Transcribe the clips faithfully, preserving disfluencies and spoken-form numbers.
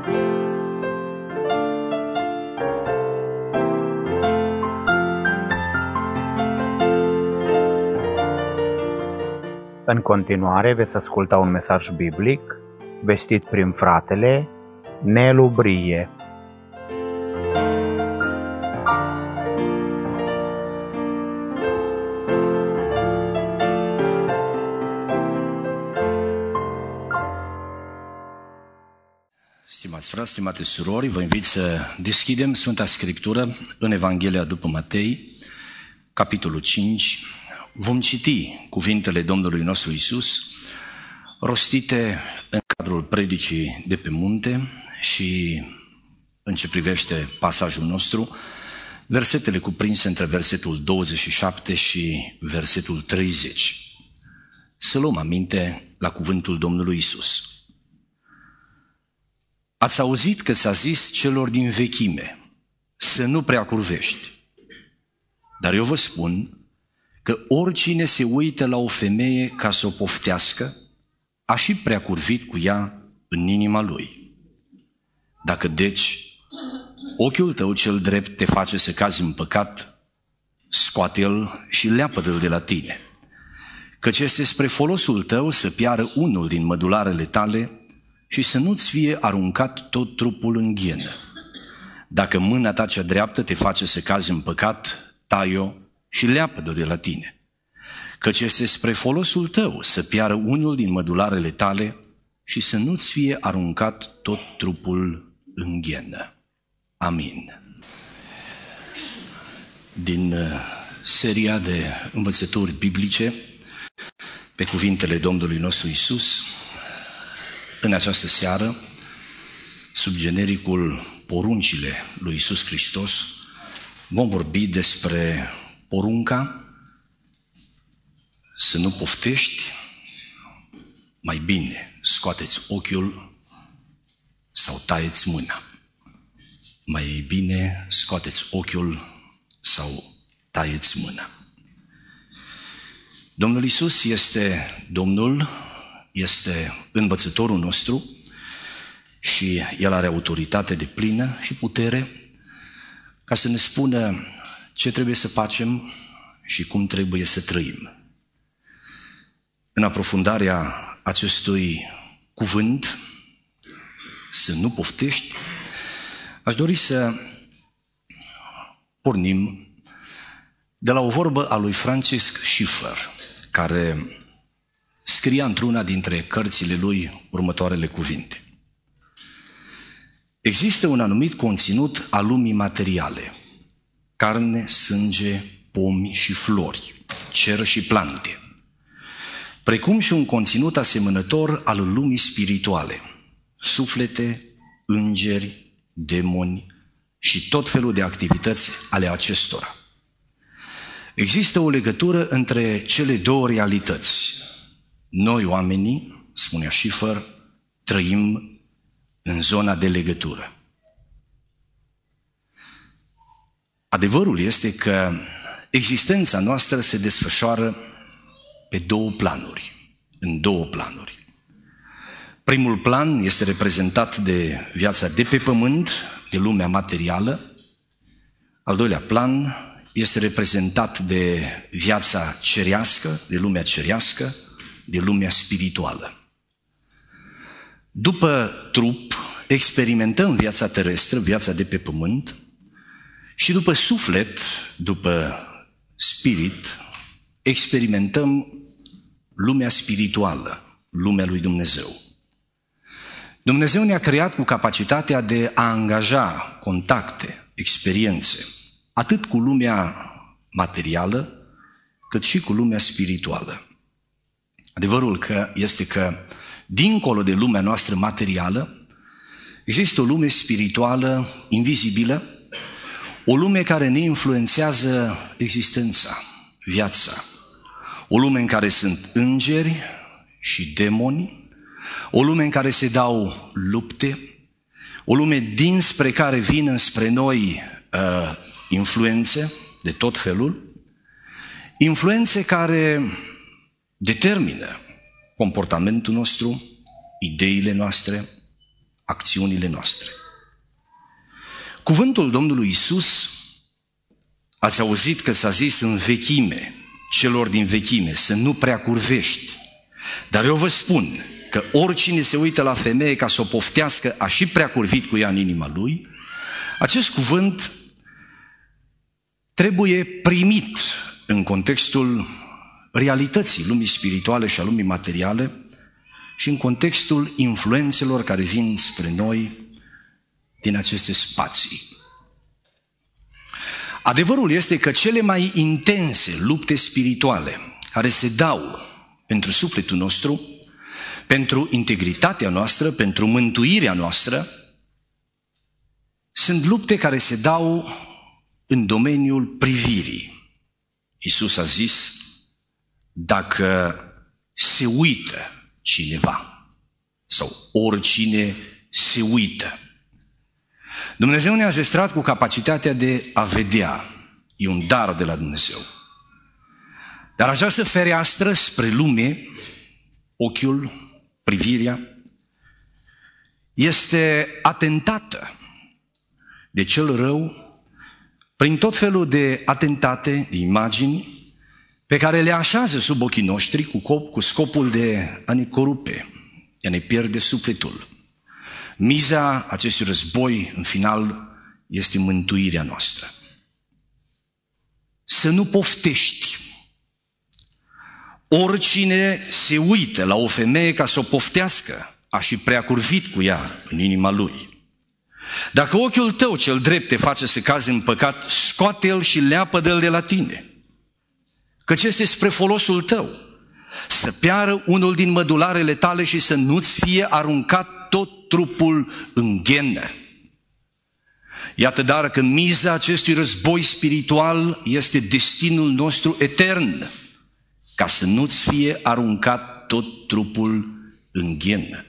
În continuare veți asculta un mesaj biblic vestit prin fratele Nelu Brie. Stimați frați, stimate surori, vă invit să deschidem Sfânta Scriptură în Evanghelia după Matei, capitolul cinci. Vom citi cuvintele Domnului nostru Iisus, rostite în cadrul predicii de pe munte și, în ce privește pasajul nostru, versetele cuprinse între versetul douăzeci și șapte și versetul treizeci. Să luăm aminte la cuvântul Domnului Iisus. Ați auzit că s-a zis celor din vechime să nu prea curvești, dar eu vă spun că oricine se uită la o femeie ca să o poftească, a și prea curvit cu ea în inima lui. Dacă deci ochiul tău cel drept te face să cazi în păcat, scoate-l și leapă-l de la tine, căci este spre folosul tău să piară unul din mădularele tale și să nu-ți fie aruncat tot trupul în ghenă. Dacă mâna ta cea dreaptă te face să cazi în păcat, tai-o și leapă-l de la tine, căci este spre folosul tău să piară unul din mădularele tale și să nu-ți fie aruncat tot trupul în ghenă. Amin. Din seria de învățături biblice pe cuvintele Domnului nostru Iisus, în această seară, sub genericul Poruncile lui Iisus Hristos, vom vorbi despre porunca să nu poftești, mai bine scoateți ochiul sau taieți mâna. Mai bine scoateți ochiul sau taieți mâna. Domnul Iisus este Domnul, este învățătorul nostru și El are autoritate deplină și putere ca să ne spună ce trebuie să facem și cum trebuie să trăim. În aprofundarea acestui cuvânt, să nu poftești, aș dori să pornim de la o vorbă a lui Francis Schaeffer, care scria într-una dintre cărțile lui următoarele cuvinte. Există un anumit conținut al lumii materiale, carne, sânge, pomi și flori, cer și plante, precum și un conținut asemănător al lumii spirituale, suflete, îngeri, demoni și tot felul de activități ale acestora. Există o legătură între cele două realități. Noi, oamenii, spunea Schaeffer, trăim în zona de legătură. Adevărul este că existența noastră se desfășoară pe două planuri, în două planuri. Primul plan este reprezentat de viața de pe pământ, de lumea materială. Al doilea plan este reprezentat de viața cerească, de lumea cerească, de lumea spirituală. După trup, experimentăm viața terestră, viața de pe pământ, și după suflet, după spirit, experimentăm lumea spirituală, lumea lui Dumnezeu. Dumnezeu ne-a creat cu capacitatea de a angaja contacte, experiențe, atât cu lumea materială, cât și cu lumea spirituală. Adevărul că este că, dincolo de lumea noastră materială, există o lume spirituală invizibilă, o lume care ne influențează existența, viața, o lume în care sunt îngeri și demoni, o lume în care se dau lupte, o lume dinspre care vin înspre noi uh, influențe de tot felul, influențe care determină comportamentul nostru, ideile noastre, acțiunile noastre. Cuvântul Domnului Iisus, ați auzit că s-a zis în vechime, celor din vechime, să nu prea curvești. Dar eu vă spun că oricine se uită la femeie ca să o poftească, a și prea curvit cu ea în inima lui. Acest cuvânt trebuie primit în contextul realității lumii spirituale și a lumii materiale și în contextul influențelor care vin spre noi din aceste spații. Adevărul este că cele mai intense lupte spirituale care se dau pentru sufletul nostru, pentru integritatea noastră, pentru mântuirea noastră, sunt lupte care se dau în domeniul privirii. Iisus a zis, dacă se uită cineva sau oricine se uită. Dumnezeu ne-a zestrat cu capacitatea de a vedea. E un dar de la Dumnezeu. Dar această fereastră spre lume, ochiul, privirea, este atentată de cel rău prin tot felul de atentate, de imagini, pe care le așează sub ochii noștri cu, cu scopul de a ne corupe, de a ne pierde sufletul. Miza acestui război, în final, este mântuirea noastră. Să nu poftești. Oricine se uită la o femeie ca să o poftească, a și prea curvit cu ea în inima lui. Dacă ochiul tău cel drept te face să cazi în păcat, scoate-l și leapă-l de la tine. Căci este spre folosul tău să piară unul din mădularele tale și să nu-ți fie aruncat tot trupul în ghenă. Iată dar că miza acestui război spiritual este destinul nostru etern, ca să nu-ți fie aruncat tot trupul în ghenă.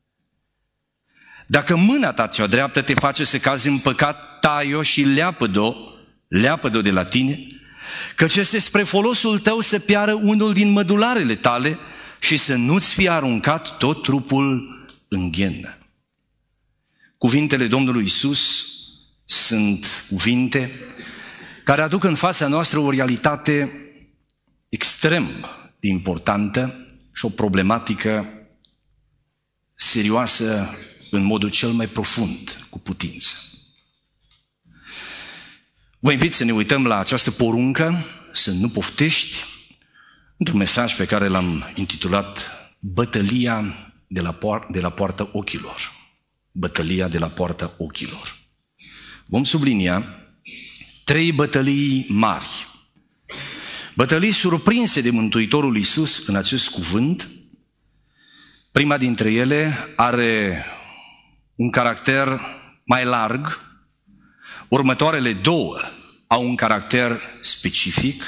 Dacă mâna ta cea dreaptă te face să cazi în păcat, tai-o și leapă-o, leapă-o de la tine, căci este spre folosul tău să piară unul din mădularele tale și să nu-ți fie aruncat tot trupul în ghenă. Cuvintele Domnului Iisus sunt cuvinte care aduc în fața noastră o realitate extrem de importantă și o problematică serioasă în modul cel mai profund cu putință. Vă invit să ne uităm la această poruncă, să nu poftești, într-un mesaj pe care l-am intitulat Bătălia de la, poar- de la poarta ochilor. Bătălia de la poarta ochilor. Vom sublinia trei bătălii mari. Bătălii surprinse de Mântuitorul Iisus în acest cuvânt. Prima dintre ele are un caracter mai larg, următoarele două au un caracter specific.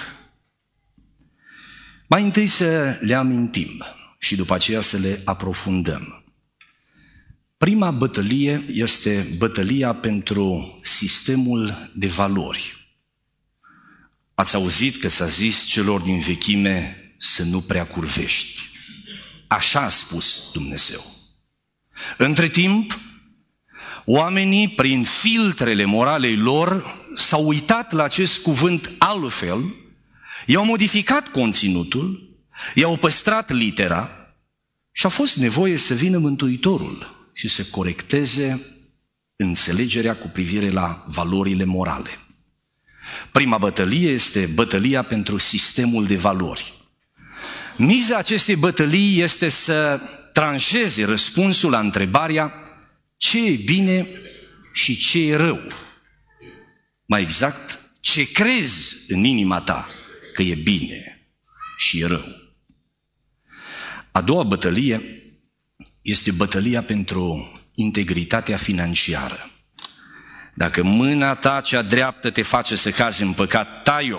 Mai întâi să le amintim și după aceea să le aprofundăm. Prima bătălie este bătălia pentru sistemul de valori. Ați auzit că s-a zis celor din vechime să nu prea curvești. Așa a spus Dumnezeu. Între timp, oamenii, prin filtrele moralei lor, s-au uitat la acest cuvânt altfel, i-au modificat conținutul, i-au păstrat litera și a fost nevoie să vină Mântuitorul și să corecteze înțelegerea cu privire la valorile morale. Prima bătălie este bătălia pentru sistemul de valori. Miza acestei bătălii este să tranșeze răspunsul la întrebarea ce e bine și ce e rău. Mai exact, ce crezi în inima ta că e bine și e rău. A doua bătălie este bătălia pentru integritatea financiară. Dacă mâna ta cea dreaptă te face să cazi în păcat, tai-o.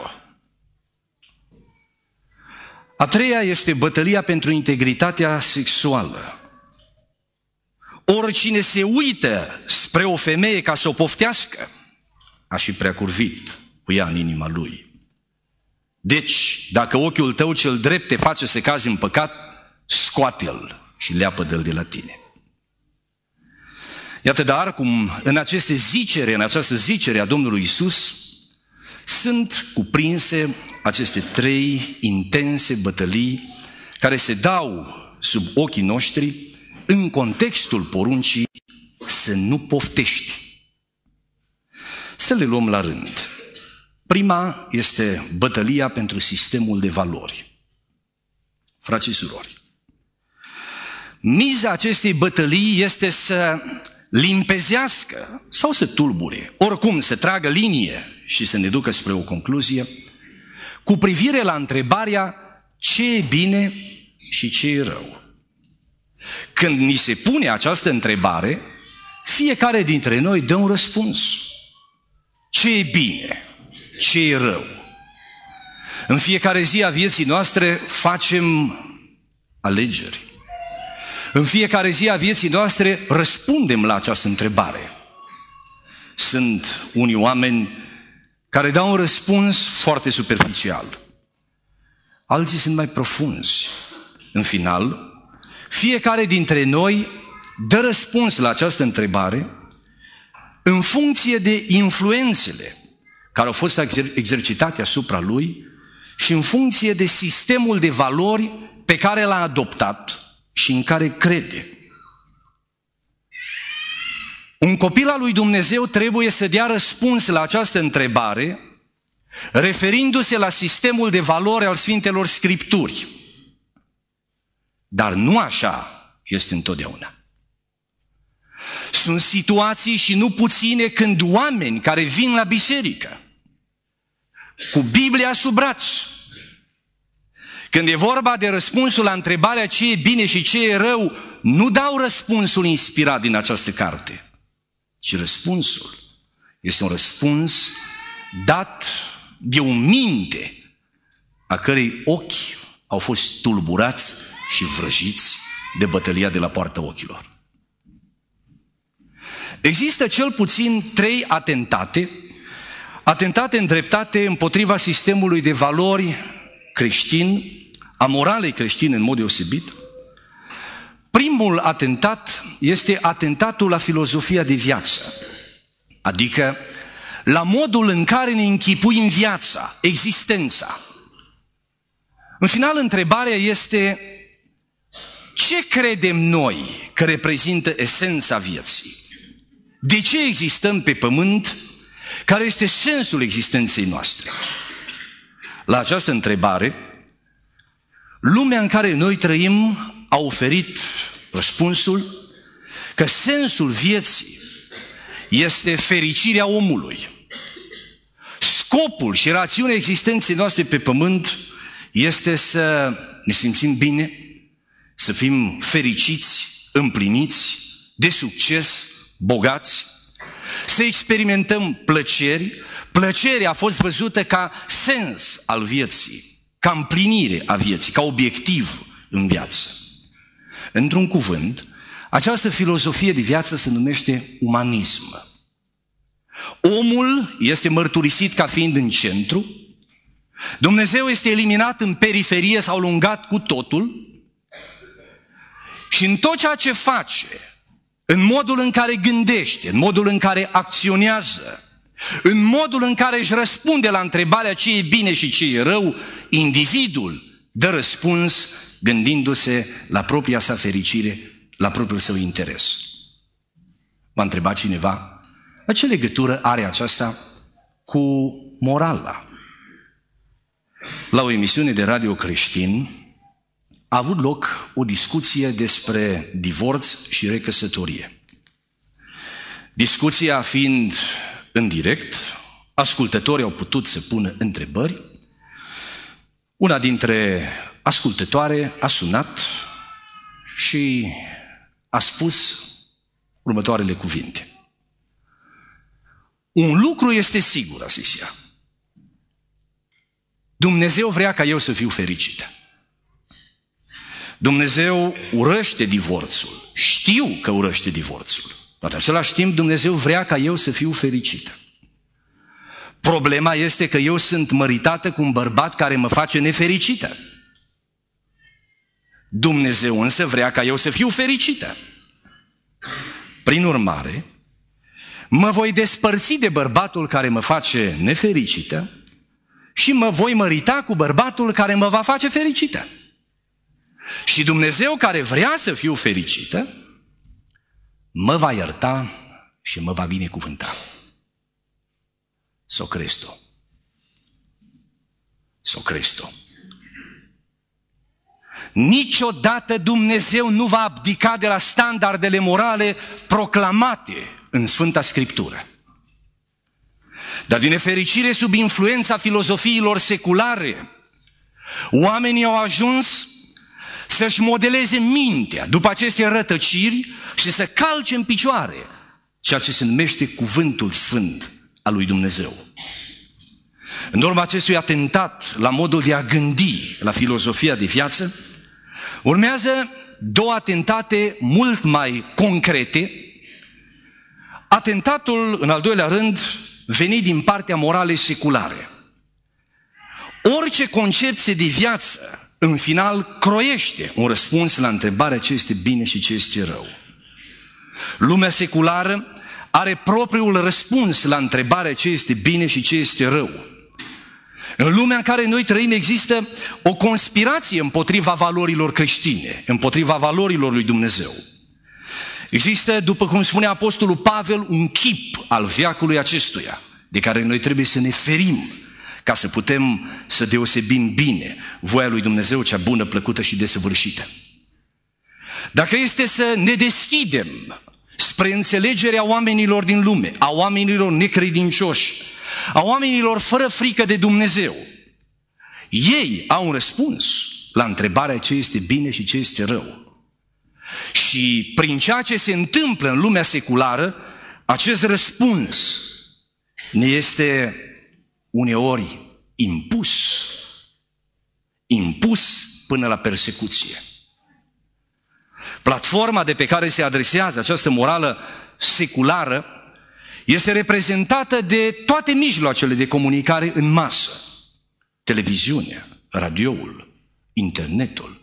A treia este bătălia pentru integritatea sexuală. Oricine se uită spre o femeie ca să o poftească, a și prea curvit cu ea în inima lui. Deci, dacă ochiul tău cel drept te face să cazi în păcat, scoate-l și leapă-l de la tine. Iată dar cum în aceste zicere, în această zicere a Domnului Iisus, sunt cuprinse aceste trei intense bătălii care se dau sub ochii noștri în contextul poruncii să nu poftești. Să le luăm la rând. Prima este bătălia pentru sistemul de valori. Frați și surori, miza acestei bătălii este să limpezească sau să tulbure, oricum să tragă linie și să ne ducă spre o concluzie cu privire la întrebarea ce e bine și ce e rău. Când ni se pune această întrebare, fiecare dintre noi dă un răspuns. Ce e bine? Ce e rău? În fiecare zi a vieții noastre facem alegeri. În fiecare zi a vieții noastre răspundem la această întrebare. Sunt unii oameni care dau un răspuns foarte superficial. Alții sunt mai profunzi. În final, fiecare dintre noi dă răspuns la această întrebare în funcție de influențele care au fost exercitate asupra lui și în funcție de sistemul de valori pe care l-a adoptat și în care crede. Un copil al lui Dumnezeu trebuie să dea răspuns la această întrebare referindu-se la sistemul de valori al Sfintelor Scripturi. Dar nu așa este întotdeauna. Sunt situații și nu puține când oameni care vin la biserică cu Biblia sub braț, când e vorba de răspunsul la întrebarea ce e bine și ce e rău, nu dau răspunsul inspirat din această carte, ci răspunsul este un răspuns dat de o minte a cărei ochi au fost tulburați și vrăjiți de bătălia de la poarta ochilor. Există cel puțin trei atentate, atentate îndreptate împotriva sistemului de valori creștin, a moralei creștine în mod deosebit. Primul atentat este atentatul la filozofia de viață, adică la modul în care ne închipuim viața, existența. În final, întrebarea este: ce credem noi că reprezintă esența vieții? De ce existăm pe pământ? Care este sensul existenței noastre? La această întrebare, lumea în care noi trăim a oferit răspunsul că sensul vieții este fericirea omului. Scopul și rațiunea existenței noastre pe pământ este să ne simțim bine, să fim fericiți, împliniți, de succes, bogați, să experimentăm plăceri. Plăcerea a fost văzută ca sens al vieții, ca împlinire a vieții, ca obiectiv în viață. Într-un cuvânt, această filozofie de viață se numește umanism. Omul este mărturisit ca fiind în centru, Dumnezeu este eliminat în periferie sau lungat cu totul și în tot ceea ce face, în modul în care gândește, în modul în care acționează, în modul în care își răspunde la întrebarea ce e bine și ce e rău, individul dă răspuns gândindu-se la propria sa fericire, la propriul său interes. V-a întrebat cineva, la ce legătură are aceasta cu morala? La o emisiune de radio creștin a avut loc o discuție despre divorț și recăsătorie. Discuția fiind în direct, ascultătorii au putut să pună întrebări. Una dintre ascultătoare a sunat și a spus următoarele cuvinte. Un lucru este sigur, a zis ea. Dumnezeu vrea ca eu să fiu fericită. Dumnezeu urăște divorțul. Știu că urăște divorțul. Dar în același timp Dumnezeu vrea ca eu să fiu fericită. Problema este că eu sunt măritată cu un bărbat care mă face nefericită. Dumnezeu însă vrea ca eu să fiu fericită. Prin urmare, mă voi despărți de bărbatul care mă face nefericită și mă voi mărita cu bărbatul care mă va face fericită. Și Dumnezeu, care vrea să fiu fericită, mă va ierta și mă va binecuvânta. So Cristo. So Cristo. Niciodată Dumnezeu nu va abdica de la standardele morale proclamate în Sfânta Scriptură. Dar din nefericire, sub influența filozofiilor seculare, oamenii au ajuns să-și modeleze mintea după aceste rătăciri și să calce în picioare ceea ce se numește cuvântul sfânt al lui Dumnezeu. În urma acestui atentat la modul de a gândi, la filozofia de viață, urmează două atentate mult mai concrete. Atentatul, în al doilea rând, venit din partea moralei seculare. Orice concepție de viață, în final, croiește un răspuns la întrebarea ce este bine și ce este rău. Lumea seculară are propriul răspuns la întrebarea ce este bine și ce este rău. În lumea în care noi trăim există o conspirație împotriva valorilor creștine, împotriva valorilor lui Dumnezeu. Există, după cum spune Apostolul Pavel, un chip al veacului acestuia, de care noi trebuie să ne ferim, ca să putem să deosebim bine voia lui Dumnezeu, cea bună, plăcută și desăvârșită. Dacă este să ne deschidem spre înțelegerea oamenilor din lume, a oamenilor necredincioși, a oamenilor fără frică de Dumnezeu, ei au un răspuns la întrebarea ce este bine și ce este rău. Și prin ceea ce se întâmplă în lumea seculară, acest răspuns ne este uneori impus, impus până la persecuție. Platforma de pe care se adresează această morală seculară este reprezentată de toate mijloacele de comunicare în masă. Televiziunea, radioul, internetul.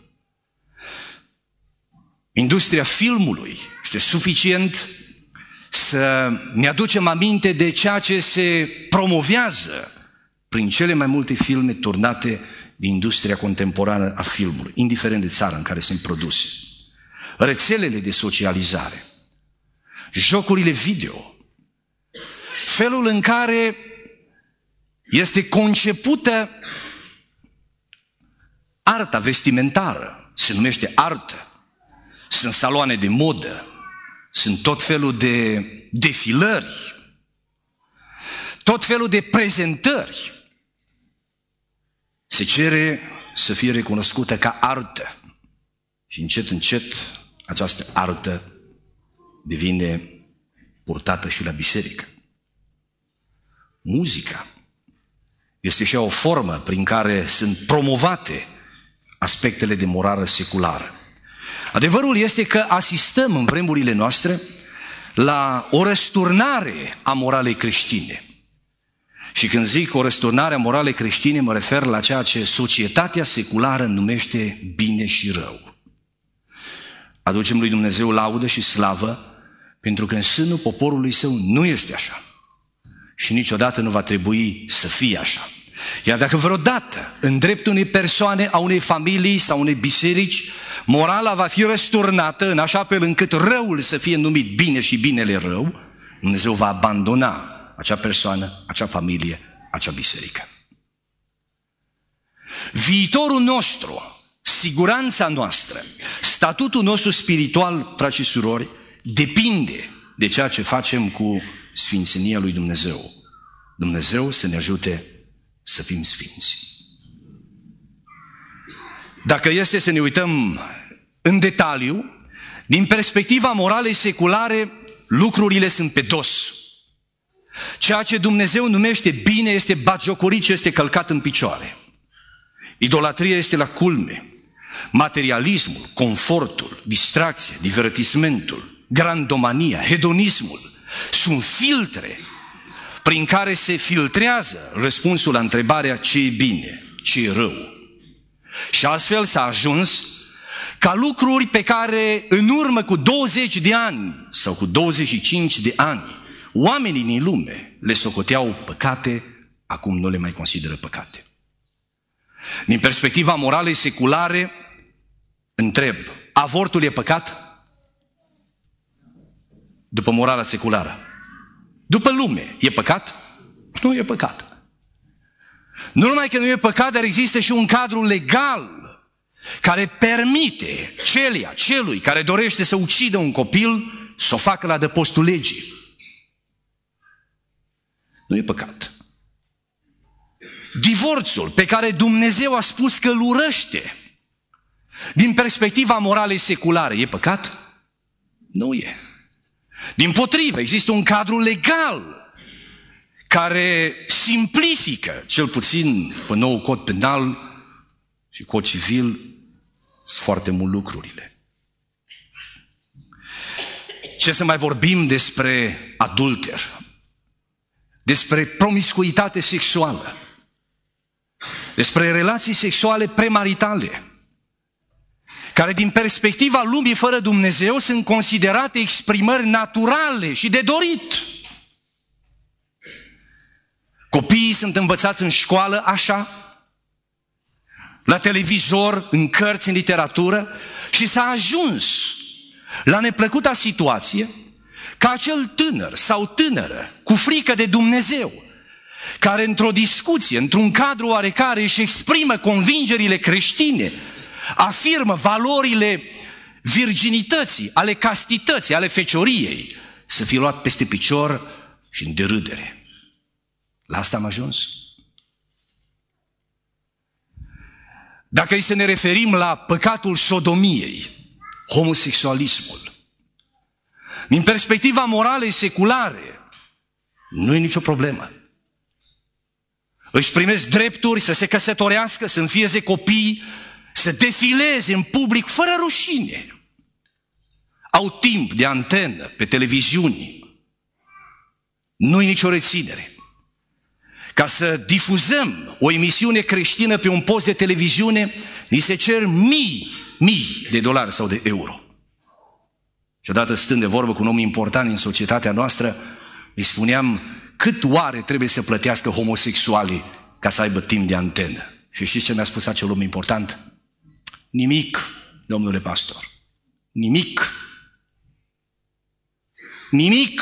Industria filmului este suficient să ne aducem aminte de ceea ce se promovează prin cele mai multe filme turnate din industria contemporană a filmului, indiferent de țara în care sunt produse. Rețelele de socializare, jocurile video, felul în care este concepută arta vestimentară, se numește artă. Sunt saloane de modă, sunt tot felul de defilări, tot felul de prezentări. Se cere să fie recunoscută ca artă și încet, încet această artă devine purtată și la biserică. Muzica este și o formă prin care sunt promovate aspectele de morală seculară. Adevărul este că asistăm în vremurile noastre la o răsturnare a moralei creștine. Și când zic o răsturnare a moralei creștine, mă refer la ceea ce societatea seculară numește bine și rău. Aducem lui Dumnezeu laudă și slavă, pentru că în sânul poporului său nu este așa. Și niciodată nu va trebui să fie așa. Iar dacă vreodată, în dreptul unei persoane, a unei familii sau unei biserici, morala va fi răsturnată în așa fel încât răul să fie numit bine și binele rău, Dumnezeu va abandona acea persoană, acea familie, acea biserică. Viitorul nostru, siguranța noastră, statutul nostru spiritual, frați și surori, depinde de ceea ce facem cu sfințenia lui Dumnezeu. Dumnezeu să ne ajute să fim sfinți. Dacă este să ne uităm în detaliu, din perspectiva moralei seculare, lucrurile sunt pe dos. Ceea ce Dumnezeu numește bine este batjocorit și este călcat în picioare. Idolatria este la culme. Materialismul, confortul, distracția, divertismentul, grandomania, hedonismul sunt filtre prin care se filtrează răspunsul la întrebarea ce e bine, ce e rău. Și astfel s-a ajuns ca lucruri pe care în urmă cu douăzeci de ani sau cu douăzeci și cinci de ani oamenii din lume le socoteau păcate, acum nu le mai consideră păcate. Din perspectiva moralei seculare, întreb, avortul e păcat? După morala seculară. După lume, e păcat? Nu e păcat. Nu numai că nu e păcat, dar există și un cadru legal care permite celia, celui care dorește să ucidă un copil să o facă la adăpostul legii. Nu e păcat. Divorțul pe care Dumnezeu a spus că îl urăște, din perspectiva moralei seculare, e păcat? Nu e. Dimpotrivă, există un cadru legal care simplifică, cel puțin pe nou cod penal și cod civil, foarte mult lucrurile. Ce să mai vorbim despre adulter, despre promiscuitate sexuală, despre relații sexuale premaritale, care din perspectiva lumii fără Dumnezeu sunt considerate exprimări naturale și de dorit. Copiii sunt învățați în școală așa, la televizor, în cărți, în literatură, și s-a ajuns la neplăcuta situație ca acel tânăr sau tânără cu frică de Dumnezeu, care într-o discuție, într-un cadru oarecare își exprimă convingerile creștine, afirmă valorile virginității, ale castității, ale fecioriei, să fie luat peste picior și în derâdere. La asta am ajuns. Dacă îi să ne referim la păcatul sodomiei, homosexualismul, din perspectiva moralei seculare, nu e nicio problemă. Își primesc drepturi să se căsătorească, să înfieze copii, să defileze în public fără rușine. Au timp de antenă pe televiziuni. Nu-i nicio reținere. Ca să difuzăm o emisiune creștină pe un post de televiziune, ni se cer mii, mii de dolari sau de euro. Și odată stând de vorbă cu un om important în societatea noastră, îi spuneam cât oare trebuie să plătească homosexualii ca să aibă timp de antenă. Și știți ce mi-a spus acel om important? Nimic, domnule pastor. Nimic. Nimic.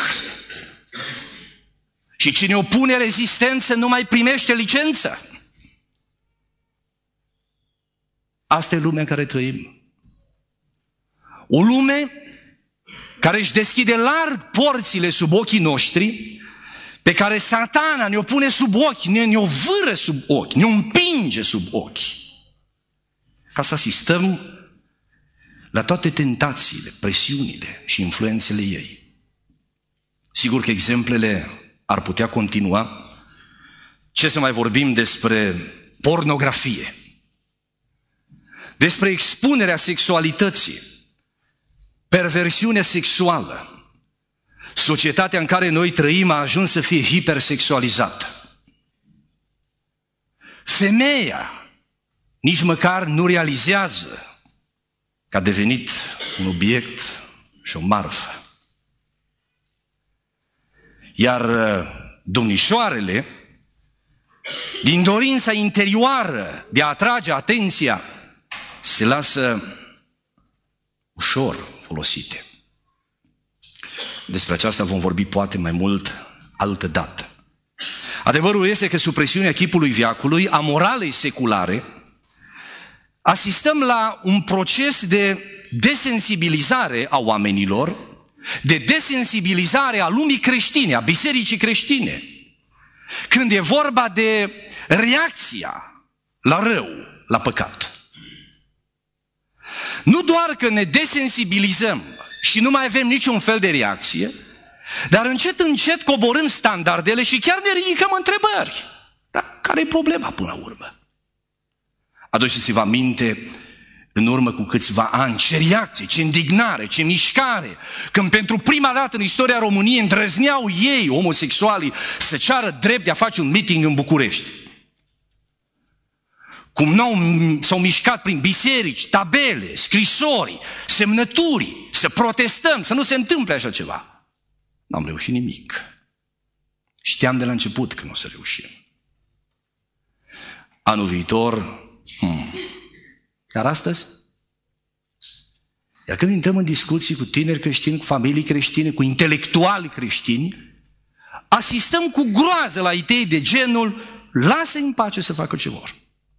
Și cine opune rezistență nu mai primește licență. Asta e lumea în care trăim. O lume care își deschide larg porțile sub ochii noștri, pe care Satana ne-o pune sub ochi, ne, ne-o vâră sub ochi, ne-o împinge sub ochi, ca să asistăm la toate tentațiile, presiunile și influențele ei. Sigur că exemplele ar putea continua. Ce să mai vorbim despre pornografie, despre expunerea sexualității, perversiunea sexuală. Societatea în care noi trăim a ajuns să fie hipersexualizată. Femeia nici măcar nu realizează că a devenit un obiect și o marfă. Iar domnișoarele, din dorința interioară de a atrage atenția, se lasă ușor folosite. Despre aceasta vom vorbi poate mai mult altă dată. Adevărul este că sub presiunea chipului veacului, a moralei seculare, asistăm la un proces de desensibilizare a oamenilor, de desensibilizare a lumii creștine, a bisericii creștine. Când e vorba de reacția la rău, la păcat. Nu doar că ne desensibilizăm și nu mai avem niciun fel de reacție, dar încet, încet coborâm standardele și chiar ne ridicăm întrebări. Dar care e problema până la urmă? Aduceți-vă aminte, în urmă cu câțiva ani, ce reacție, ce indignare, ce mișcare, când pentru prima dată în istoria României îndrăzneau ei, homosexualii, să ceară drept de a face un meeting în București. cum nu s-au mișcat prin biserici, tabele, scrisori, semnături, să protestăm, să nu se întâmple așa ceva. N-am reușit nimic. Știam de la început că nu o să reușim. Anul viitor, hmm. Dar astăzi? Iar când intrăm în discuții cu tineri creștini, cu familii creștine, cu intelectuali creștini, asistăm cu groază la idei de genul, lasă-i în pace să facă ce vor.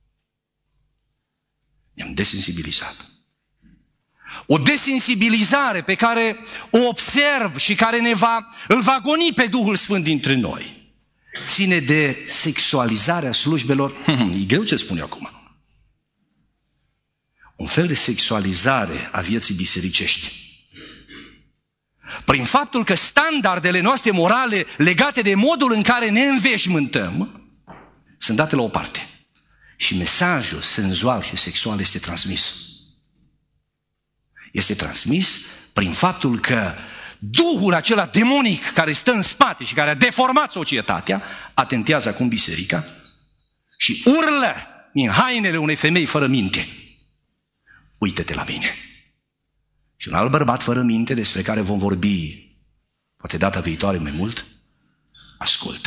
Ne-am desensibilizat. O desensibilizare pe care o observ și care ne va, îl va goni pe Duhul Sfânt dintre noi, ține de sexualizarea slujbelor. E greu ce spun eu acum. Un fel de sexualizare a vieții bisericești. Prin faptul că standardele noastre morale legate de modul în care ne înveșmântăm sunt date la o parte. Și mesajul senzual și sexual este transmis. Este transmis prin faptul că duhul acela demonic care stă în spate și care a deformat societatea atentează acum biserica și urlă din hainele unei femei fără minte: uită-te la mine. Și un alt bărbat fără minte, despre care vom vorbi poate data viitoare mai mult, ascultă.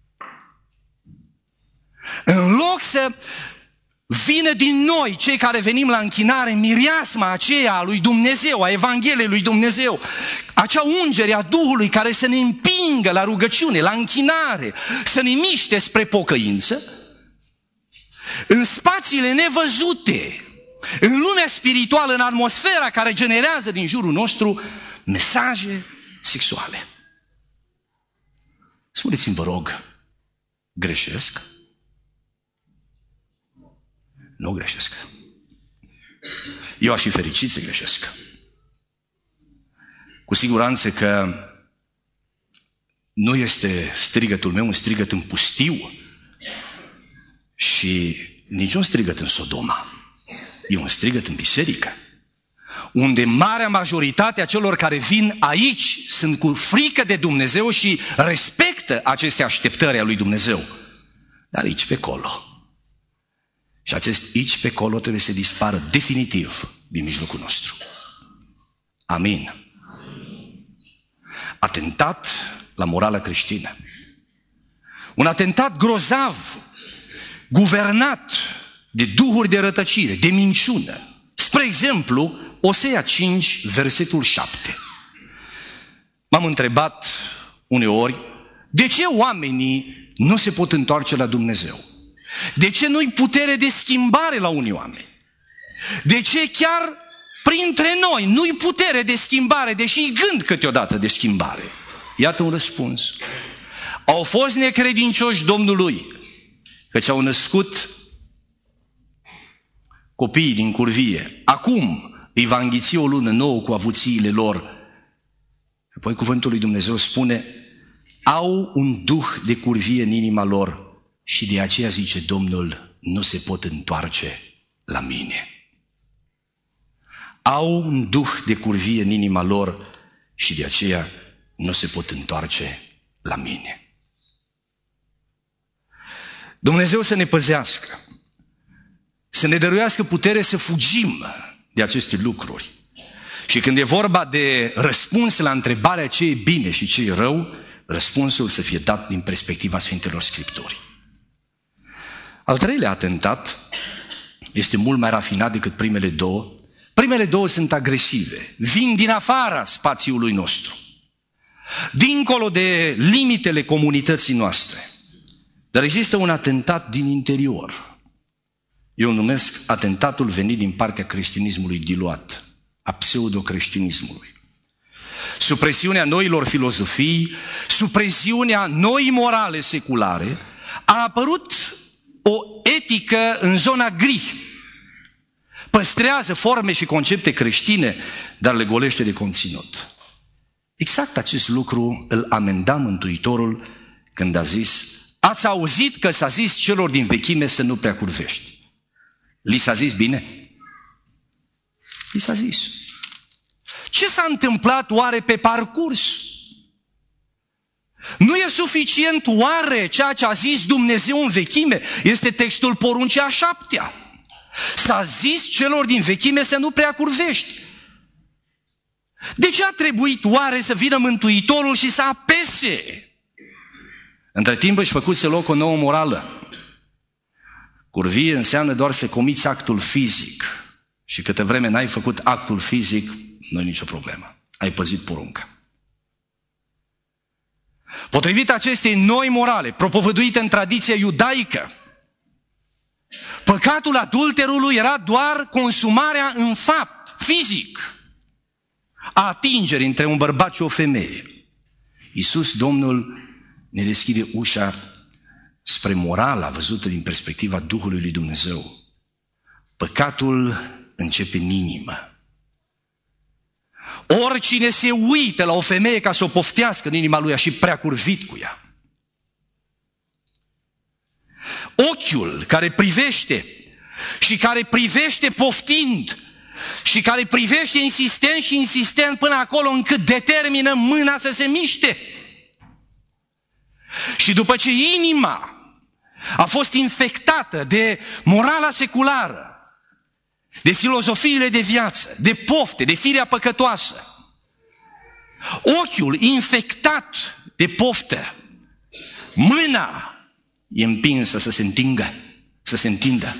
În loc să vină din noi, cei care venim la închinare, mireasma aceea a lui Dumnezeu, a Evangheliei lui Dumnezeu, acea ungere a Duhului care să ne împingă la rugăciune, la închinare, să ne miște spre pocăință, în spațiile nevăzute, în lumea spirituală, în atmosfera care generează din jurul nostru mesaje sexuale. Spuneți-mi, vă rog, greșesc? Nu greșesc. Eu aș fi fericit să greșesc. Cu siguranță că nu este strigătul meu un strigăt în pustiu și nici un strigăt în Sodoma. E un strigăt în biserică, unde marea majoritate a celor care vin aici sunt cu frică de Dumnezeu și respectă aceste așteptări a lui Dumnezeu. Dar aici pe acolo. Și acest aici pe acolo trebuie să dispară definitiv din mijlocul nostru. Amin. Atentat la morala creștină. Un atentat grozav, guvernat de duhuri de rătăcire, de minciună. Spre exemplu, Osea cinci, versetul șapte. M-am întrebat uneori, de ce oamenii nu se pot întoarce la Dumnezeu? De ce nu-i putere de schimbare la unii oameni? De ce chiar printre noi nu-i putere de schimbare, deși-i gând câteodată de schimbare? Iată un răspuns. Au fost necredincioși Domnului, căci au născut copiii din curvie. Acum îi va înghiți o lună nouă cu avuțiile lor. Apoi cuvântul lui Dumnezeu spune, au un duh de curvie în inima lor și de aceea, zice Domnul, nu se pot întoarce la mine. Au un duh de curvie în inima lor și de aceea nu se pot întoarce la mine. Dumnezeu să ne păzească, să ne dăruiască putere să fugim de aceste lucruri. Și când e vorba de răspuns la întrebarea ce e bine și ce e rău, răspunsul să fie dat din perspectiva Sfintelor Scripturi. Al treilea atentat este mult mai rafinat decât primele două. Primele două sunt agresive, vin din afara spațiului nostru, dincolo de limitele comunității noastre. Dar există un atentat din interior. Eu numesc atentatul venit din partea creștinismului diluat, a pseudo-creștinismului. Sub presiunea noilor filozofii, sub presiunea noii morale seculare, a apărut o etică în zona gri. Păstrează forme și concepte creștine, dar le golește de conținut. Exact acest lucru îl amenda Mântuitorul când a zis, ați auzit că s-a zis celor din vechime să nu prea curvești. Li s-a zis bine? Li s-a zis. Ce s-a întâmplat oare pe parcurs? Nu e suficient oare ceea ce a zis Dumnezeu în vechime? Este textul poruncii a șaptea. S-a zis celor din vechime să nu prea curvești. De ce a trebuit oare să vină Mântuitorul și să apese? Între timp își făcuse loc o nouă morală. Curvie înseamnă doar să comiți actul fizic. Și câte vreme n-ai făcut actul fizic, nu e nicio problemă. Ai păzit porunca. Potrivit acestei noi morale, propovăduite în tradiția iudaică, păcatul adulterului era doar consumarea în fapt, fizic, a atingerii între un bărbat și o femeie. Iisus, Domnul, ne deschide ușa spre morala văzută din perspectiva Duhului lui Dumnezeu. Păcatul începe în inimă. Oricine se uită la o femeie ca să o poftească în inima lui, a și prea curvit cu ea. Ochiul care privește și care privește poftind și care privește insistent și insistent până acolo încât determină mâna să se miște. Și după ce inima a fost infectată de morala seculară, de filozofiile de viață, de pofte, de firea păcătoasă, ochiul infectat de poftă, mâna e împinsă să se întingă, să se întindă,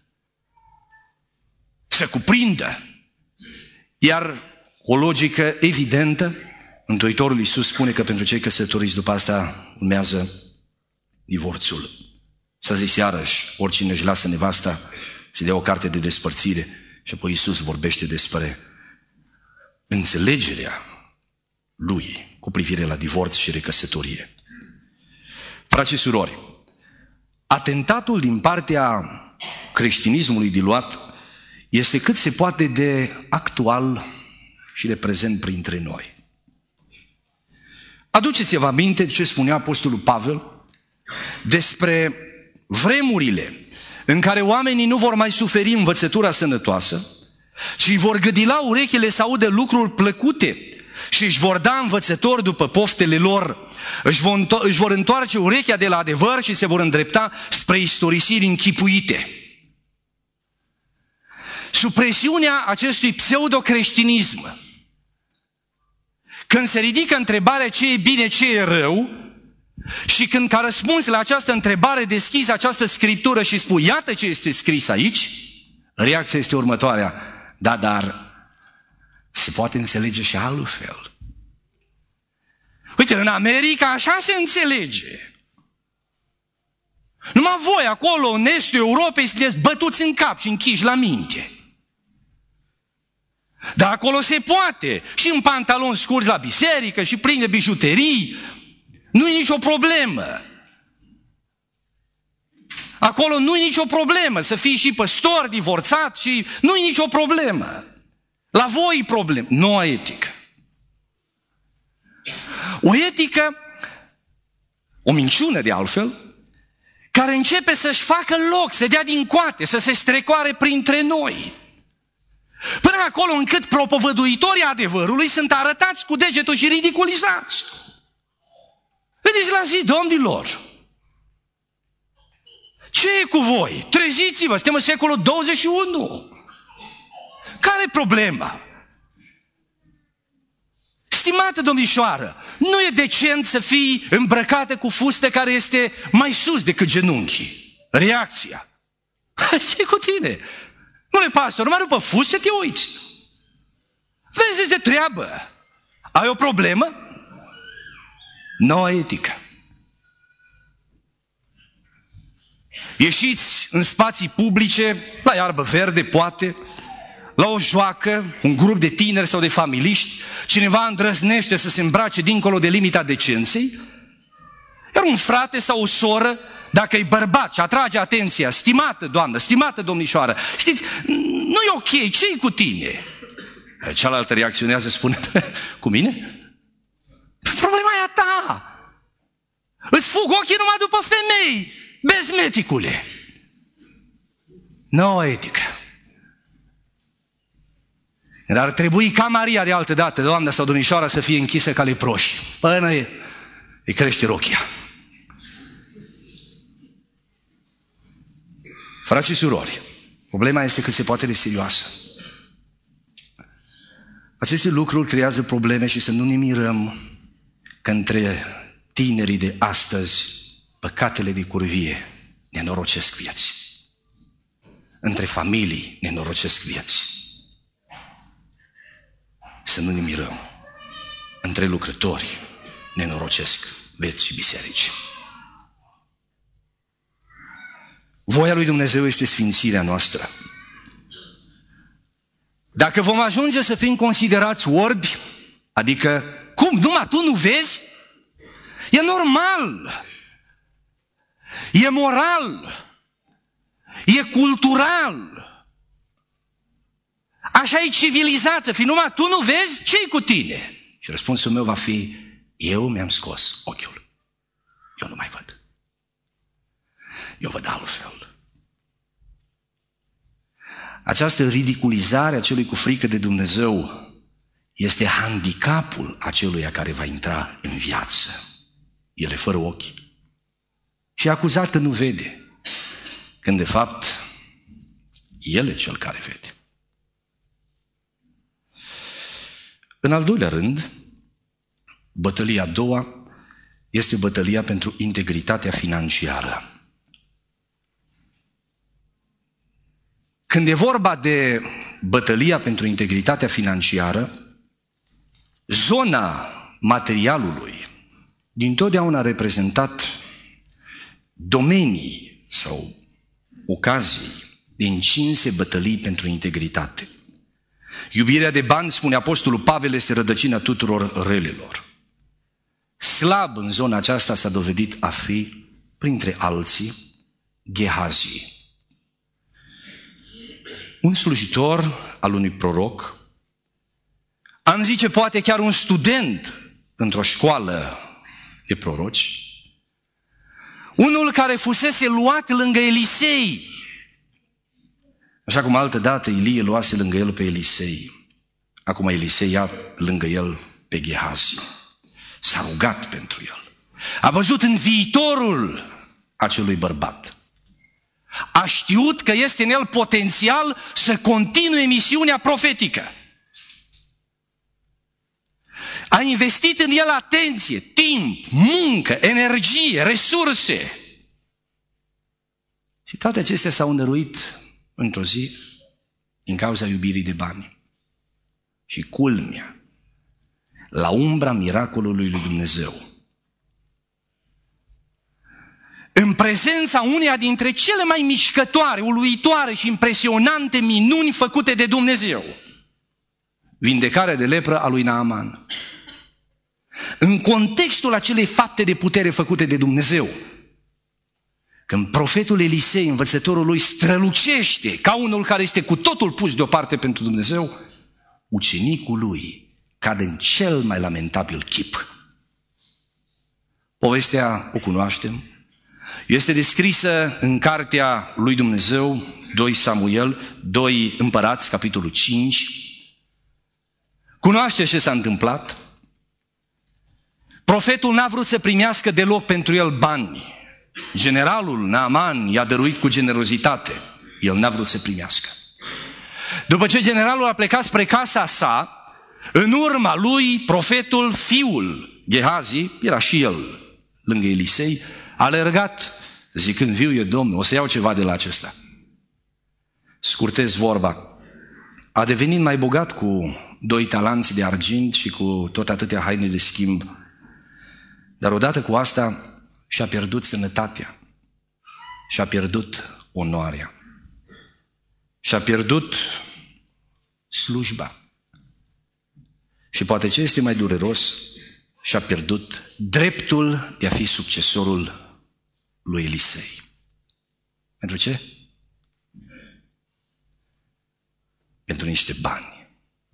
să cuprindă. Iar o logică evidentă, Mântuitorul Iisus spune că pentru cei căsătoriți după asta urmează divorțul. S-a zis iarăși, oricine își lasă nevasta, se dea o carte de despărțire. Și apoi Iisus vorbește despre înțelegerea lui cu privire la divorț și recăsătorie. Frați și surori, atentatul din partea creștinismului diluat este cât se poate de actual și de prezent printre noi. Aduceți-vă aminte ce spunea Apostolul Pavel despre vremurile în care oamenii nu vor mai suferi învățătura sănătoasă, ci vor gâdila urechile să audă lucruri plăcute și își vor da învățători după poftele lor, își vor, înto- își vor întoarce urechea de la adevăr și se vor îndrepta spre istorisiri închipuite. Sub presiunea acestui pseudocreștinism, când se ridică întrebarea ce e bine, ce e rău, și când ca răspuns la această întrebare deschizi această scriptură și spui, iată ce este scris aici, reacția este următoarea: da, dar se poate înțelege și altfel. Uite, în America așa se înțelege. Numai voi acolo, în estul Europei, sunteți bătuți în cap și închiși la minte. Dar acolo se poate, și în pantaloni scurți la biserică, și plin de bijuterii. Nu-i nicio problemă. Acolo nu-i nicio problemă să fii și păstor, divorțat, și nu-i nicio problemă. La voi e problemă. Noua etică. O etică, o minciună de altfel, care începe să-și facă loc, să dea din coate, să se strecoare printre noi. Până acolo încât propovăduitorii adevărului sunt arătați cu degetul și ridiculizați. Vedeți la zi, domnilor, ce e cu voi? Treziți-vă, suntem în secolul douăzeci și unu. Care-i problema? Stimată domnișoară, nu e decent să fii îmbrăcată cu fustă care este mai sus decât genunchii. Reacția: ce-i cu tine? Dom'le pastor, numai după fuste te uiți. Vezi de treabă. Ai o problemă? Noua etică. Ieșiți în spații publice, la iarbă verde, poate, la o joacă, un grup de tineri sau de familiști, cineva îndrăznește să se îmbrace dincolo de limita decenței, iar un frate sau o soră, dacă e bărbat și atrage atenția: stimată doamnă, stimată domnișoară, știți, nu e ok, ce-i cu tine? Cealaltă reacționează, spune: cu mine? Problema e a ta. Îți fug ochii numai după femei, bezmeticule. Noua etică. Dar ar trebui ca Maria de altă dată, doamna sau domnișoara, să fie închisă ca leproși. Până îi crește rochia. Frați și surori, problema este cât se poate de serioasă. Aceste lucruri creează probleme și să nu ne mirăm că între tinerii de astăzi păcatele de curvie nenorocesc vieți. Între familii nenorocesc vieți. Să nu ne mirăm. Între lucrători nenorocesc vieți și biserici. Voia lui Dumnezeu este sfințirea noastră. Dacă vom ajunge să fim considerați orbi, adică, cum, numai tu nu vezi? E normal, e moral, e cultural. Așa e civilizat, să fii numai tu nu vezi, ce-i cu tine? Și răspunsul meu va fi, eu mi-am scos ochiul. Eu nu mai văd. Eu văd altfel. Această ridiculizare a celui cu frică de Dumnezeu este handicapul aceluia care va intra în viață. El e fără ochi. Și acuzat că nu vede, când de fapt el e cel care vede. În al doilea rând, bătălia a doua este bătălia pentru integritatea financiară. Când e vorba de bătălia pentru integritatea financiară, zona materialului dintotdeauna a reprezentat domenii sau ocazii de încinse bătălii pentru integritate. Iubirea de bani, spune Apostolul Pavel, este rădăcina tuturor relelor. Slab în zona aceasta s-a dovedit a fi, printre alții, Gehazi. Un slujitor al unui proroc, am zice poate chiar un student într-o școală de proroci, unul care fusese luat lângă Elisei, așa cum altă dată Ilie luase lângă el pe Elisei, acum Elisei ia lângă el pe Gehazi. S-a rugat pentru el. A văzut în viitorul acelui bărbat. A știut că este în el potențial să continue misiunea profetică. A investit în el atenție, timp, muncă, energie, resurse. Și toate acestea s-au înăruit într-o zi din cauza iubirii de bani. Și culmea, la umbra miracolului lui Dumnezeu, în prezența uneia dintre cele mai mișcătoare, uluitoare și impresionante minuni făcute de Dumnezeu, vindecarea de lepră a lui Naaman. În contextul acelei fapte de putere făcute de Dumnezeu, când profetul Elisei, învățătorul lui, strălucește ca unul care este cu totul pus deoparte pentru Dumnezeu, ucenicul lui cade în cel mai lamentabil chip. Povestea o cunoaștem. Este descrisă în cartea lui Dumnezeu, doi Samuel, doi Împărați, capitolul cinci. Cunoaște ce s-a întâmplat? Profetul n-a vrut să primească deloc pentru el bani. Generalul Naaman i-a dăruit cu generozitate. El n-a vrut să primească. După ce generalul a plecat spre casa sa, în urma lui, profetul, fiul Gehazi, era și el lângă Elisei, a alergat, zicând, viu e Domnul, o să iau ceva de la acesta. Scurtez vorba, a devenit mai bogat cu doi talanți de argint și cu tot atâtea haine de schimb, dar odată cu asta și-a pierdut sănătatea, și-a pierdut onoarea, și-a pierdut slujba. Și poate ce este mai dureros, și-a pierdut dreptul de a fi succesorul lui Elisei. Pentru ce? Pentru niște bani.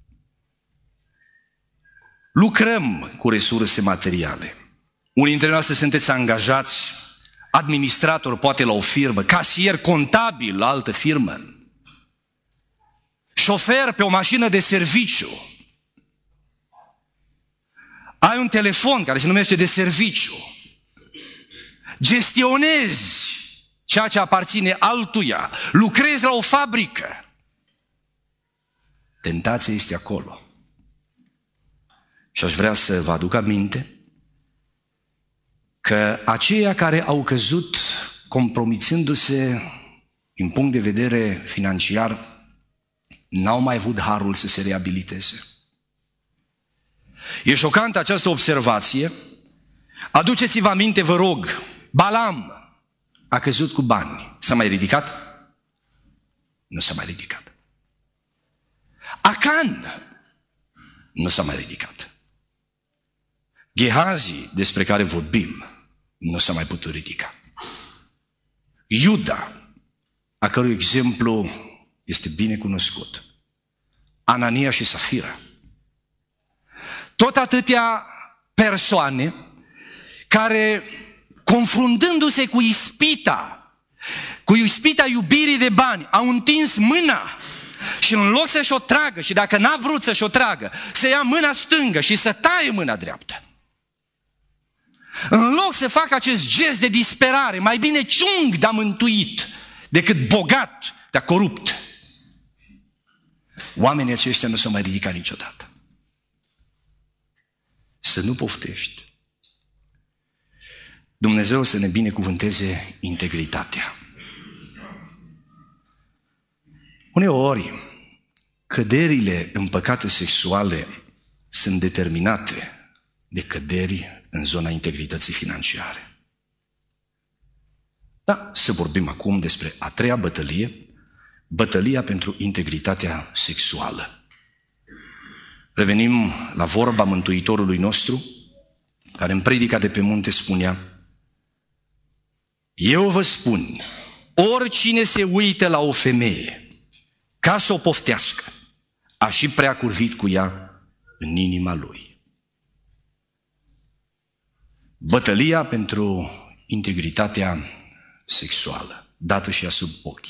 Lucrăm cu resurse materiale. Unii dintre noastre sunteți angajați, administrator poate la o firmă, casier contabil la altă firmă, șofer pe o mașină de serviciu. ai un telefon care se numește de serviciu, gestionezi ceea ce aparține altuia, lucrezi la o fabrică. Tentația este acolo. Și aș vrea să vă aduc aminte că aceia care au căzut compromițându-se din punct de vedere financiar n-au mai avut harul să se reabiliteze. E șocantă această observație. Aduceți-vă aminte, vă rog, Balam a căzut cu bani. S-a mai ridicat? Nu s-a mai ridicat. Acan nu s-a mai ridicat. Gehazi, despre care vorbim, nu s-a mai putut ridica. Iuda, a cărui exemplu este bine cunoscut. Anania și Safira. Tot atâtea persoane care, confruntându-se cu ispita, cu ispita iubirii de bani, au întins mâna și în loc să-și o tragă, și dacă n-a vrut să-și o tragă, să ia mâna stângă și să taie mâna dreaptă. În loc să facă acest gest de disperare, mai bine ciung de-a mântuit decât bogat de-a corupt. Oamenii aceștia nu s-au mai ridicat niciodată. Să nu poftești. Dumnezeu să ne binecuvânteze integritatea. Uneori, căderile în păcate sexuale sunt determinate de căderi în zona integrității financiare. Da, să vorbim acum despre a treia bătălie, bătălia pentru integritatea sexuală. Revenim la vorba Mântuitorului nostru, care în predica de pe munte spunea: eu vă spun, oricine se uită la o femeie ca să o poftească, a și prea curvit cu ea în inima lui. Bătălia pentru integritatea sexuală, dată și ea sub ochi.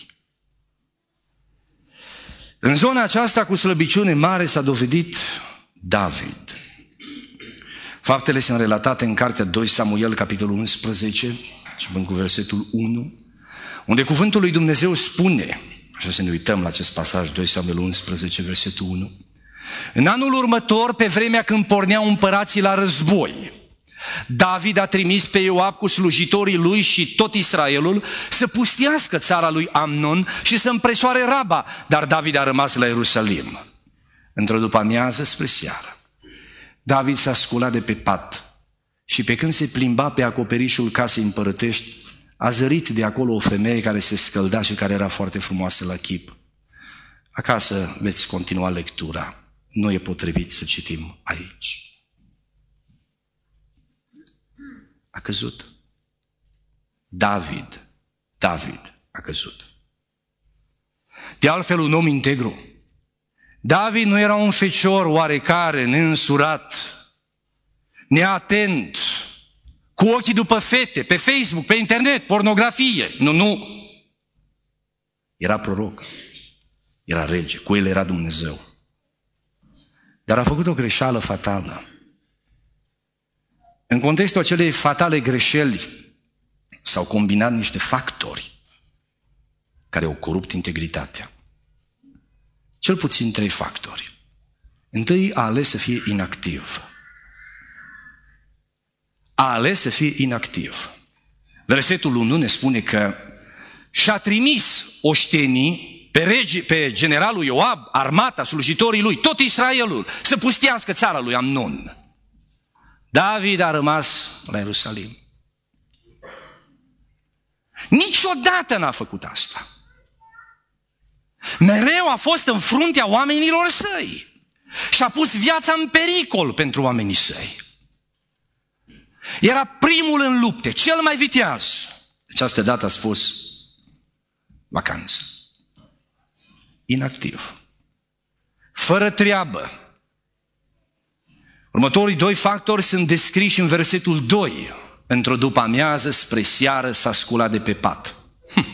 În zona aceasta cu slăbiciune mare s-a dovedit David. Faptele sunt relatate în cartea doi Samuel, capitolul unsprezece, începând cu versetul unu, unde cuvântul lui Dumnezeu spune, așa să ne uităm la acest pasaj, doi Samuel unsprezece, versetul unu, în anul următor, pe vremea când porneau împărații la război, David a trimis pe Ioab cu slujitorii lui și tot Israelul să pustiască țara lui Amnon și să împresoare Raba, dar David a rămas la Ierusalim. Într-o după-amiază spre seară, David s-a sculat de pe pat și pe când se plimba pe acoperișul casei împărătești, a zărit de acolo o femeie care se scălda și care era foarte frumoasă la chip. Acasă veți continua lectura, nu e potrivit să citim aici. A căzut. David, David a căzut. De altfel, un om integru. David nu era un fecior oarecare, neînsurat, neatent, cu ochii după fete, pe Facebook, pe internet, pornografie. Nu, nu. Era proroc, era rege, cu el era Dumnezeu. Dar a făcut o greșeală fatală. În contextul acelei fatale greșeli s-au combinat niște factori care au corupt integritatea. Cel puțin trei factori. Întâi, a ales să fie inactiv. A ales să fie inactiv. Versetul unu ne spune că și-a trimis oștenii pe, rege, pe generalul Ioab, armata, slujitorii lui, tot Israelul, să pustiască țara lui Amnon. David a rămas la Ierusalim. Niciodată n-a făcut asta. Mereu a fost în fruntea oamenilor săi și a pus viața în pericol pentru oamenii săi. Era primul în lupte, cel mai viteaz. Această dată a spus vacanță. Inactiv. Fără treabă. Următorii doi factori sunt descriși în versetul doi. Într-o după-amiază spre seară s-a sculat de pe pat. Hm.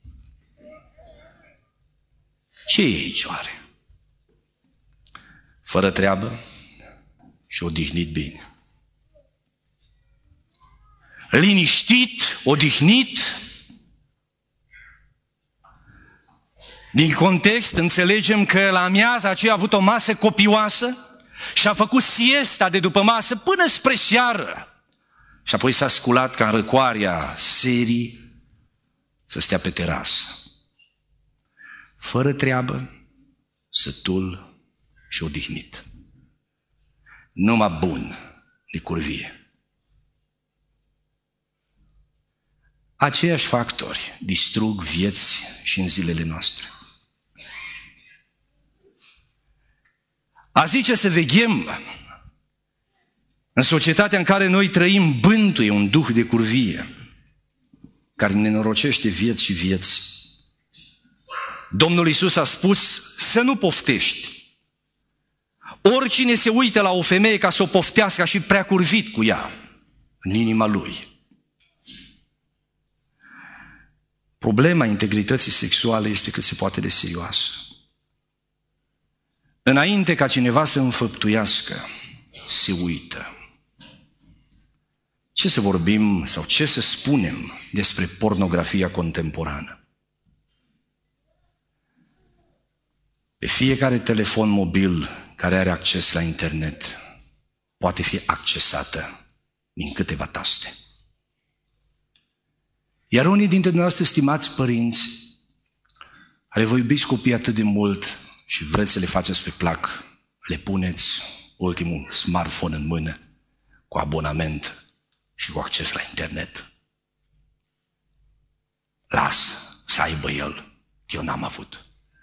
Ce e aici oare? Fără treabă și odihnit bine. liniștit, odihnit. Din context înțelegem că la amiaza aceea a avut o masă copioasă și a făcut siesta de după masă până spre seară. Și apoi s-a sculat ca în răcoarea serii să stea pe terasă. Fără treabă, sătul și odihnit. Numai bun de curvie. Aceiași factori distrug vieți și în zilele noastre. A zice să veghem în societatea în care noi trăim bântuie un duh de curvie care ne norocește vieți și vieți. Domnul Iisus a spus să nu poftești. Oricine se uită la o femeie ca să o poftească, a și prea curvit cu ea în inima lui. Problema integrității sexuale este cât se poate de serioasă. Înainte ca cineva să înfăptuiască, se uită. Ce să vorbim sau ce să spunem despre pornografia contemporană? Pe fiecare telefon mobil care are acces la internet poate fi accesată din câteva taste. Iar unii dintre dumneavoastră, stimați părinți, care vă iubiți copiii atât de mult și vreți să le faceți pe plac, le puneți ultimul smartphone în mână cu abonament și cu acces la internet. Lasă să aibă el, că eu n-am avut.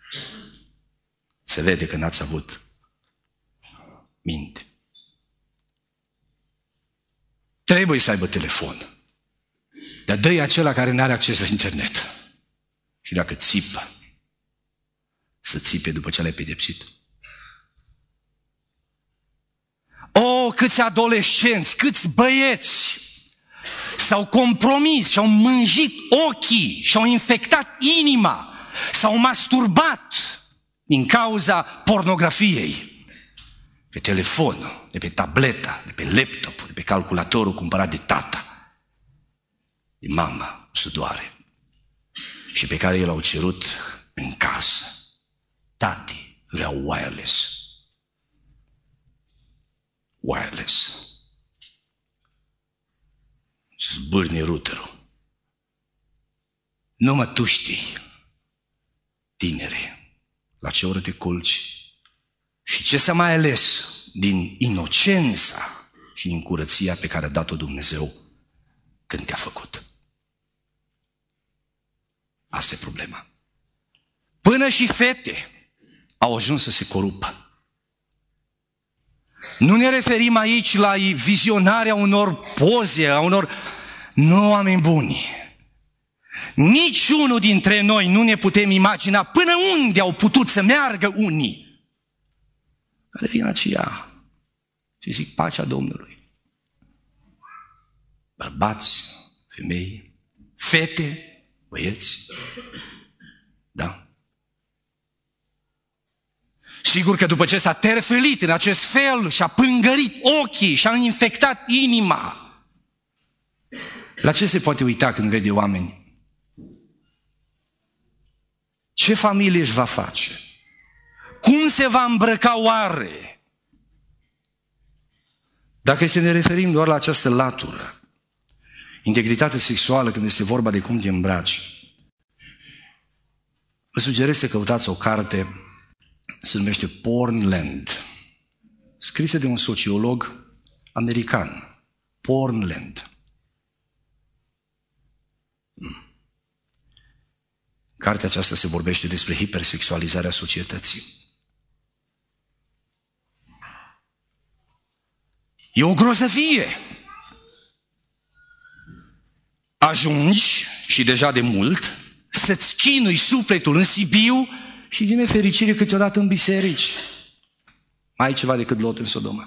Se vede că n-ați avut minte. Trebuie să aibă telefon. Dar dă-i acela care n-are acces la internet. Și dacă țipă, să țipe după ce l-ai pedepsit. O, câți adolescenți, câți băieți s-au compromis, și-au mânjit ochii, și-au infectat inima, s-au masturbat din cauza pornografiei. Pe telefon, de pe tableta, de pe laptop, de pe calculatorul cumpărat de tata, de mama, sudoare, și pe care el au cerut în casă. Tati, vreau wireless. Wireless. Și zbârni routerul. Numai tu știi, tinere, la ce oră te culci și ce s-a mai ales din inocența și din curăția pe care a dat-o Dumnezeu când te-a făcut. Asta e problema. Până și fete au ajuns să se corupă. Nu ne referim aici la vizionarea unor poze, a unor... Nu, oameni buni. Niciunul dintre noi nu ne putem imagina până unde au putut să meargă unii. Care vin aceia și zic pacea Domnului. Bărbați, femei, fete, băieți. Da. Sigur că după ce s-a terfelit în acest fel și-a pângărit ochii și-a infectat inima, la ce se poate uita când vede oameni? Ce familie își va face? Cum se va îmbrăca oare? Dacă să ne referim doar la această latură, integritatea sexuală, când este vorba de cum te îmbraci, vă sugerez să căutați o carte, se numește Pornland, scrisă de un sociolog american. Pornland. Cartea aceasta se vorbește despre hipersexualizarea societății. E o grozăvie. Ajungi, și deja de mult, să-ți chinui sufletul în Sibiu și din nefericire câteodată în biserici. Mai ai ceva decât Lot în Sodoma.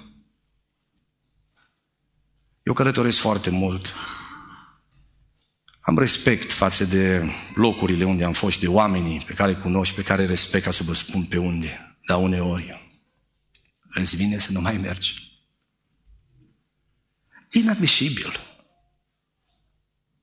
Eu călătoresc foarte mult. Am respect față de locurile unde am fost, de oamenii pe care îi cunosc, pe care îi respect, ca să vă spun pe unde. Dar uneori îți vine să nu mai mergi. Inadmisibil.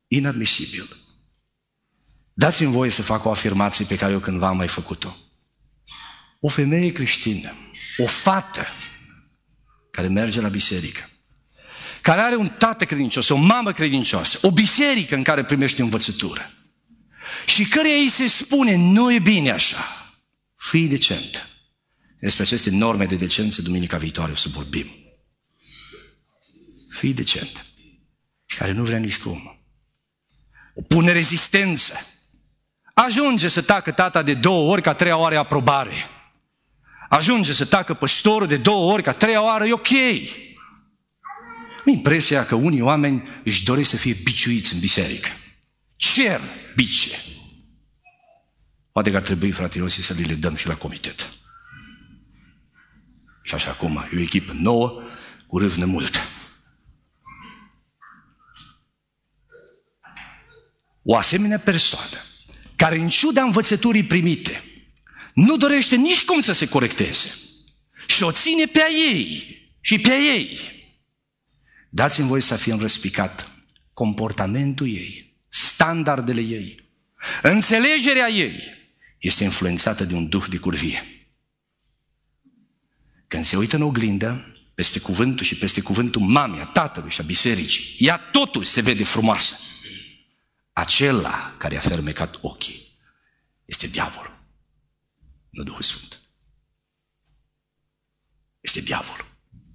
Inadmisibil. Dați-mi voie să fac o afirmație pe care eu cândva am mai făcut-o. O femeie creștină, o fată care merge la biserică, care are un tată credincios, o mamă credincioasă, o biserică în care primește învățătură și căreia îi se spune, nu e bine așa, fii decent. Despre aceste norme de decență, duminica viitoare o să vorbim. Fii decent. Și care nu vrea nici cum. O pune rezistență. Ajunge să tacă tata de două ori, ca treia oară aprobare. Ajunge să tacă păstorul de două ori, ca treia oară e ok. Am impresia că unii oameni își doresc să fie biciuiți în biserică. Cer bice. Poate că ar trebui, fratele, să le dăm și la comitet. Și așa acum, e o echipă nouă, cu râvnă multă. O asemenea persoană, care în ciuda învățăturii primite, nu dorește nici cum să se corecteze și o ține pe a ei și pe a ei. Dați-mi voi să fie înrăspicat comportamentul ei, standardele ei, înțelegerea ei este influențată de un duh de curvie. Când se uită în oglindă, peste cuvântul și peste cuvântul mamei, a tatălui și a bisericii, ea totuși se vede frumoasă. Acela care a fermecat ochii este diavolul, nu Duhul Sfânt. Este diavolul.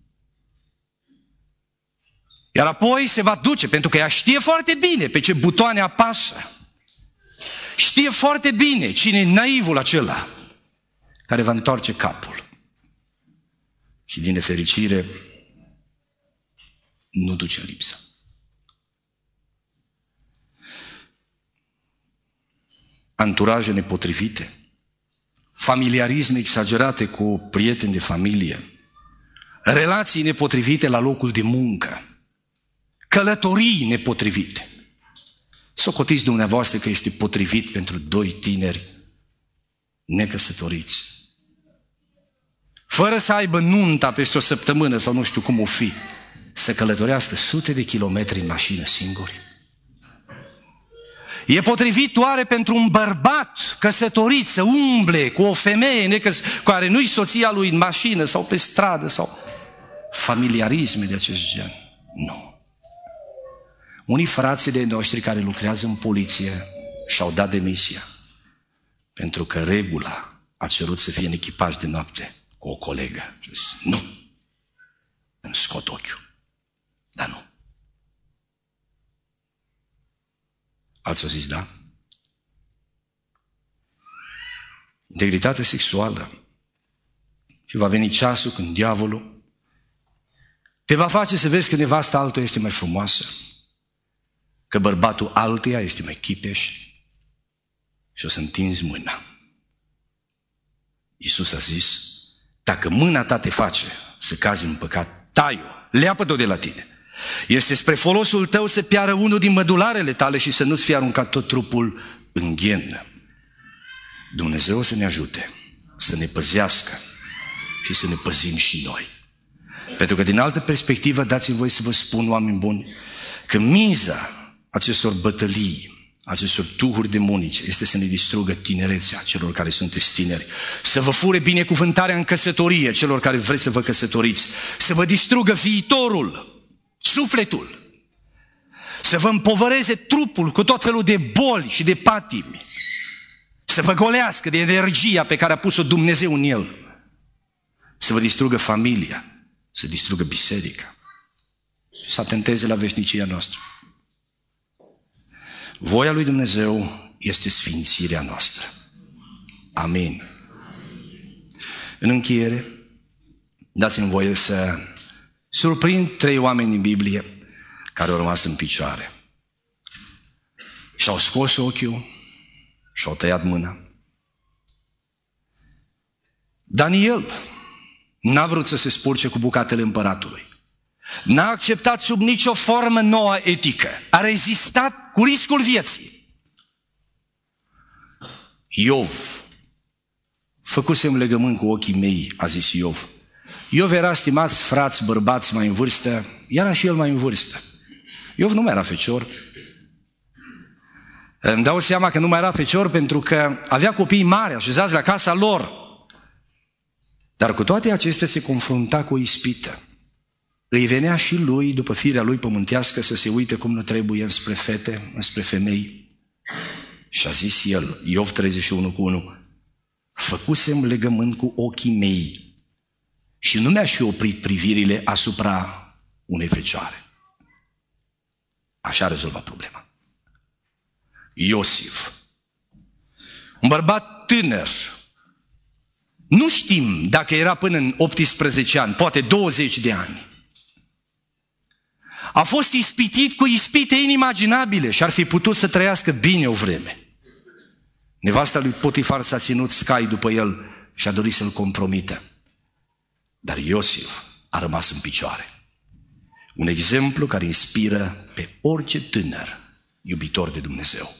Iar apoi se va duce, pentru că ea știe foarte bine pe ce butoane apasă. Știe foarte bine cine e naivul acela care va întoarce capul. Și din nefericire nu duce lipsă. Anturaje nepotrivite, familiarisme exagerate cu prieteni de familie, relații nepotrivite la locul de muncă, călătorii nepotrivite. Socotiți dumneavoastră că este potrivit pentru doi tineri necăsătoriți, fără să aibă nunta peste o săptămână sau nu știu cum o fi, să călătorească sute de kilometri în mașină singuri? E potrivit oare pentru un bărbat căsătorit să umble cu o femeie necăs- care nu-i soția lui în mașină sau pe stradă sau familiarisme de acest gen? Nu. Unii frații de noștri care lucrează în poliție și-au dat demisia pentru că regula a cerut să fie în echipaj de noapte cu o colegă. Nu, îmi scot ochiul, dar nu. Alții au zis da. Integritate sexuală. Și va veni ceasul când diavolul te va face să vezi că nevasta altuia este mai frumoasă, că bărbatul altuia este mai chipeș și o să întinzi mâna. Iisus a zis, dacă mâna ta te face să cazi în păcat, tai-o, leapă-o de la tine. Este spre folosul tău să piară unul din mădularele tale și să nu-ți fie aruncat tot trupul în ghenă. Dumnezeu să ne ajute, să ne păzească și să ne păzim și noi. Pentru că din altă perspectivă, dați-mi voi să vă spun, oameni buni, că miza acestor bătălii, acestor duhuri demonice, este să ne distrugă tinerețea celor care sunteți tineri, să vă fure binecuvântarea în căsătorie celor care vreți să vă căsătoriți, să vă distrugă viitorul, sufletul, să vă împovăreze trupul cu tot felul de boli și de patimi, să vă golească de energia pe care a pus-o Dumnezeu în el, să vă distrugă familia, să distrugă biserica și să atenteze la veșnicia noastră. Voia lui Dumnezeu este sfințirea noastră. Amin. În încheiere, dați-mi voie să surprind trei oameni din Biblie care au rămas în picioare. Și-au scos ochiul și-au tăiat mâna. Daniel n-a vrut să se spurce cu bucatele împăratului. N-a acceptat sub nicio formă noua etică. A rezistat cu riscul vieții. Iov, făcusem legământ cu ochii mei, a zis Iov. Iov era, stimați frați, bărbați mai în vârstă, era și el mai în vârstă. Iov nu mai era fecior, Îmi dau seama că nu mai era fecior pentru că avea copii mari așezați la casa lor. Dar cu toate acestea se confrunta cu o ispită. Îi venea și lui, după firea lui pământească, să se uite cum nu trebuie înspre fete, înspre femei. Și a zis el, Iov treizeci și unu cu unu, făcusem legământ cu ochii mei și nu mi-aș fi oprit privirile asupra unei fecioare. Așa a rezolvat problema. Iosif, un bărbat tânăr, nu știm dacă era până în optsprezece ani, poate douăzeci de ani. A fost ispitit cu ispite inimaginabile și ar fi putut să trăiască bine o vreme. Nevasta lui Potifar s-a ținut scai după el și a dorit să-l compromită. Dar Iosif a rămas în picioare. Un exemplu care inspiră pe orice tânăr iubitor de Dumnezeu.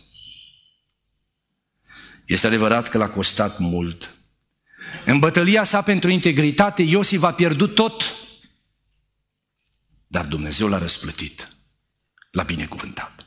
Este adevărat că l-a costat mult. În bătălia sa pentru integritate, Iosif a pierdut tot, dar Dumnezeu l-a răsplătit, l-a binecuvântat.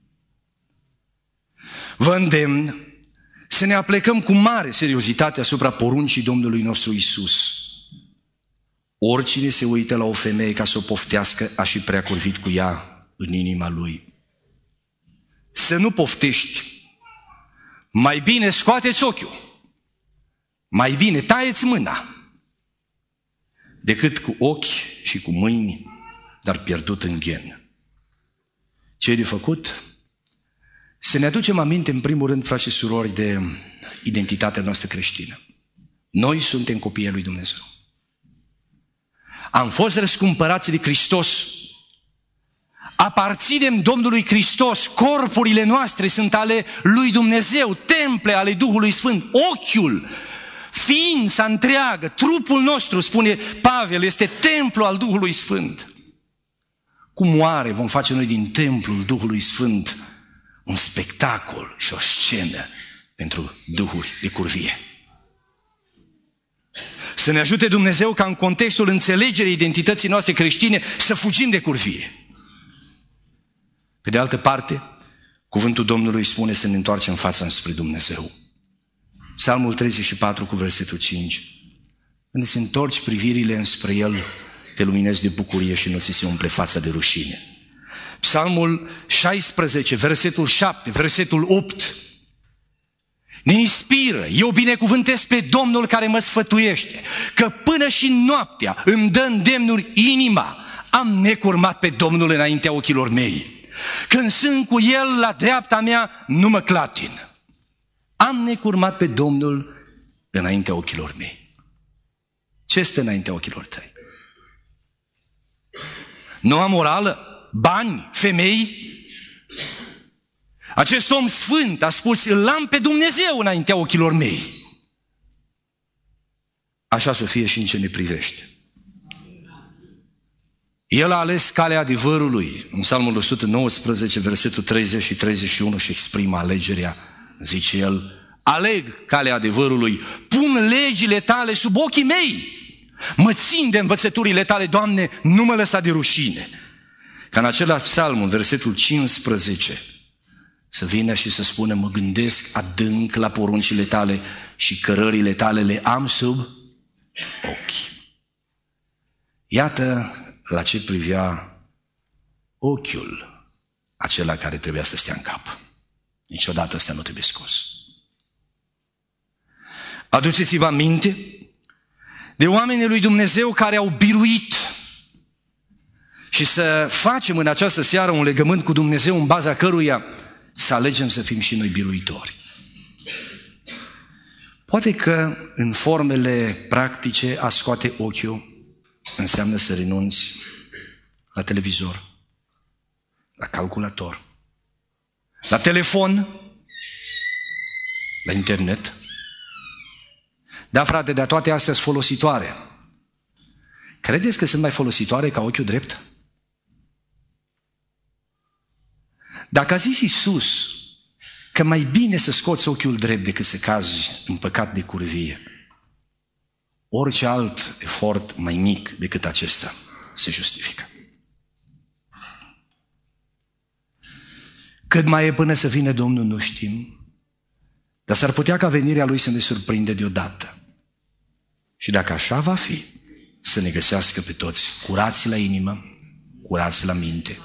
Vă îndemn să ne aplecăm cu mare seriozitate asupra poruncii Domnului nostru Iisus. Oricine se uită la o femeie ca să o poftească, a și prea curvit cu ea în inima lui. Să nu poftești. Mai bine scoateți ochiul. Mai bine taieți mâna decât cu ochi și cu mâini, dar pierdut în ghen. Ce e de făcut? Să ne aducem aminte, în primul rând, frați și surori, de identitatea noastră creștină. Noi suntem copiii lui Dumnezeu. Am fost răscumpărați de Hristos. Aparținem Domnului Hristos. Corpurile noastre sunt ale lui Dumnezeu, temple ale Duhului Sfânt. Ochiul, ființa întreagă, trupul nostru, spune Pavel, este templu al Duhului Sfânt. Cum oare vom face noi din templul Duhului Sfânt un spectacol și o scenă pentru duhuri de curvie? Să ne ajute Dumnezeu ca în contextul înțelegerii identității noastre creștine să fugim de curvie. Pe de altă parte, cuvântul Domnului spune să ne întoarcem fața înspre Dumnezeu. Psalmul treizeci și patru cu versetul cinci. Când îți întorci privirile înspre El, te luminezi de bucurie și nu ți se umple fața de rușine. Psalmul șaisprezece, versetul șapte, versetul opt. Ne inspiră, eu binecuvântez pe Domnul care mă sfătuiește, că până și noaptea îmi dă îndemnuri inima. Am necurmat pe Domnul înaintea ochilor mei. Când sunt cu El la dreapta mea, nu mă clatin. Am necurmat pe Domnul înaintea ochilor mei. Ce este înaintea ochilor tăi? Noua morală? Bani? Femei? Acest om sfânt a spus, îl am pe Dumnezeu înaintea ochilor mei. Așa să fie și în ce ne privește. El a ales calea adevărului. În Psalmul o sută nouăsprezece, versetul treizeci și treizeci și unu, și exprimă alegerea. Zice el, aleg calea adevărului, pun legile tale sub ochii mei. Mă țin de învățăturile tale, Doamne, nu mă lăsa de rușine. Ca în același psalm, în versetul cincisprezece, să vină și să spună, mă gândesc adânc la poruncile tale și cărările tale le am sub ochi. Iată la ce privea ochiul acela care trebuia să stea în cap. Niciodată ăsta nu trebuie scos. Aduceți-vă aminte de oamenii lui Dumnezeu care au biruit. Și să facem în această seară un legământ cu Dumnezeu în baza căruia să alegem să fim și noi biruitori. Poate că în formele practice a scoate ochiul înseamnă să renunți la televizor, la calculator, la telefon, la internet. Da, frate, dar toate astea sunt folositoare. Credeți că sunt mai folositoare ca ochiul drept? Dacă a zis Iisus că mai bine să scoți ochiul drept decât să cazi în păcat de curvie, orice alt efort mai mic decât acesta se justifică. Cât mai e până să vină Domnul, nu știm. Dar s-ar putea ca venirea Lui să ne surprinde deodată. Și dacă așa va fi, să ne găsească pe toți curați la inimă, curați la minte.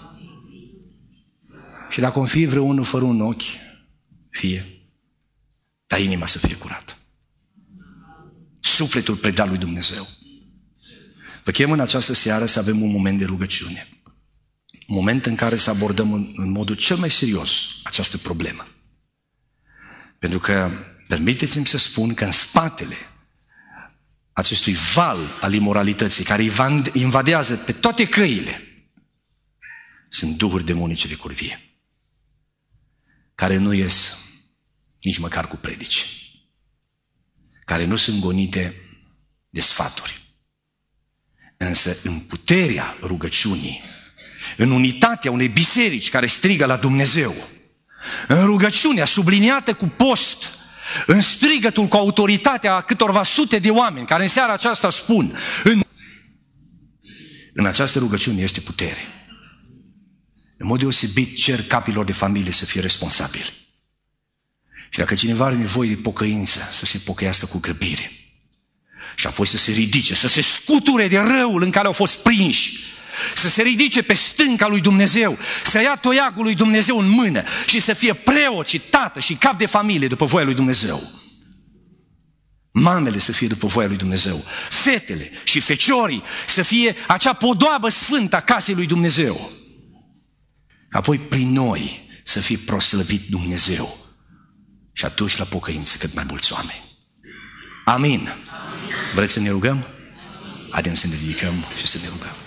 Și dacă o fi vreunul fără un ochi, fie, dar inima să fie curată. Sufletul predat lui Dumnezeu. Vă chem în această seară să avem un moment de rugăciune. Un moment în care să abordăm în, în modul cel mai serios această problemă. Pentru că, permiteți-mi să spun că în spatele acestui val al imoralității care invadează pe toate căile, sunt duhuri demonice de curvie, care nu ies nici măcar cu predici, care nu sunt gonite de sfaturi. Însă în puterea rugăciunii, în unitatea unei biserici care strigă la Dumnezeu, în rugăciunea subliniată cu post, în strigătul cu autoritatea a câtorva sute de oameni care în seara aceasta spun, în, în această rugăciune este putere. În mod deosebit cer capilor de familie să fie responsabili. Și dacă cineva are nevoie de pocăință, să se pocăiască cu grăbire. Și apoi să se ridice, să se scuture de răul în care au fost prinși, să se ridice pe stânca lui Dumnezeu, să ia toiagul lui Dumnezeu în mână și să fie preot și tată și cap de familie după voia lui Dumnezeu. Mamele să fie după voia lui Dumnezeu, fetele și feciorii să fie acea podoabă sfântă a casei lui Dumnezeu. Apoi prin noi să fie proslăvit Dumnezeu. Și atunci la pocăință cât mai mulți oameni. Amin. Amin. Vreți să ne rugăm? Haideți să ne ridicăm și să ne rugăm.